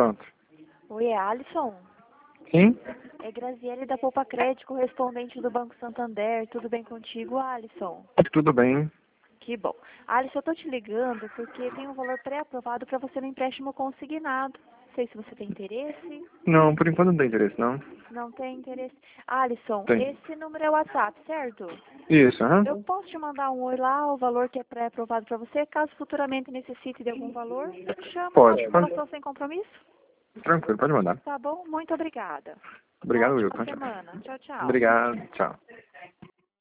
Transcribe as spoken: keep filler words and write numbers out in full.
Pronto. Oi, é Alisson? Sim? É Graziele da Poupa Crédito, correspondente do Banco Santander. Tudo bem contigo, Alisson? Tudo bem. Que bom. Alisson, eu tô te ligando porque tem um valor pré-aprovado para você no empréstimo consignado. Não sei se você tem interesse. Não, por enquanto não tem interesse, não. Não tem interesse. Alisson, Tem. esse número é o WhatsApp, certo? Isso, aham. Eu posso te mandar um oi lá, o valor que é pré-aprovado para você, caso futuramente necessite de algum valor? Chama, Pode, faça pode. relação sem compromisso. Tranquilo, pode mandar. Tá bom? Muito obrigada. Uma Obrigado, ótima Wilton. semana. Tchau, tchau. Obrigado, tchau.